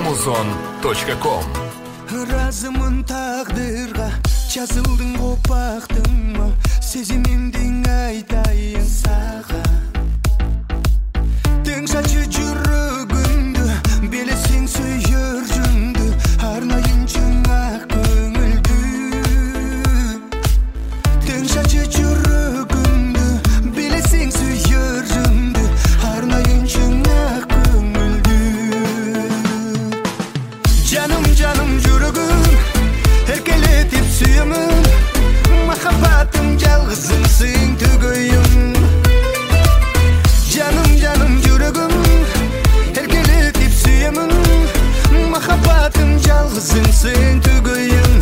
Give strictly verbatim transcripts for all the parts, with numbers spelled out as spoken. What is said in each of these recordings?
amazon точка ком. Разымын тағдырға жазылдың қопақтың ау, сезімімдің айтайын саған. Тең шашы жүрегімді, белесең сүйер жүнді, арнайын жаңақ көңілді. Тең шашы жүрегімді, белесең сүйер жүнді, арнайын жаңақ көңілді. Canım canım жүрегім, еркелетіп сүйемін, махаббатым жалғызымсың түгейім. Canım canım жүрегім, еркелетіп сүйемін, махаббатым жалғызымсың түгейім.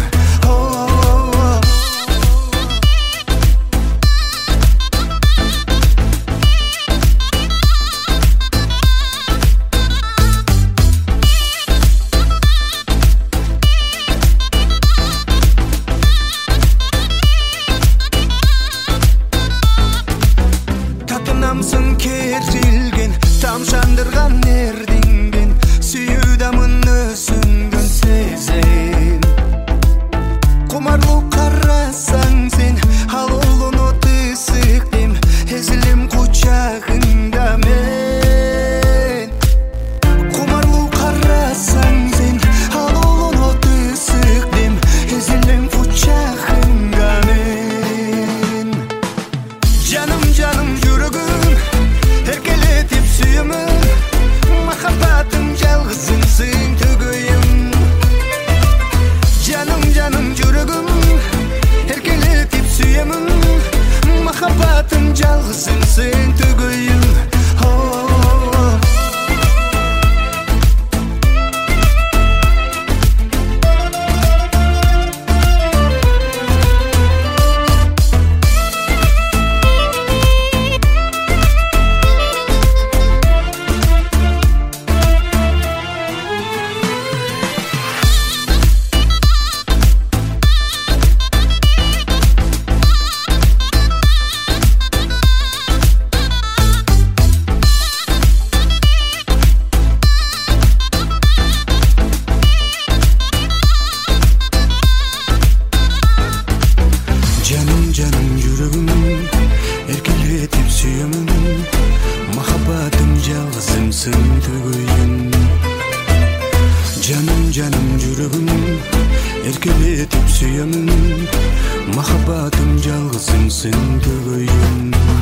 Намсын керілген, тамшандырған ердіңген, сүйудамын өсінген сезен. Құмарлу қарасаң сен, ал олын оты сықтем, езілім құчағында мен. Құмарлу қарасаң сен, ал олын оты сықтем, езілім құчағында мен. Canım canım жүрегім, еркелетіп сүйемін, махаббатым жалғызымсың түгейім. Canım canım жүрегім, еркелетіп сүйемін, махаббатым жалғызымсың түгейім. Canım canım жүрегім, еркелетіп сүйемін, махаббатым жалғызымсың түгейім. Canım canım жүрегім, еркелетіп сүйемін, махаббатым жалғызымсың түгейім.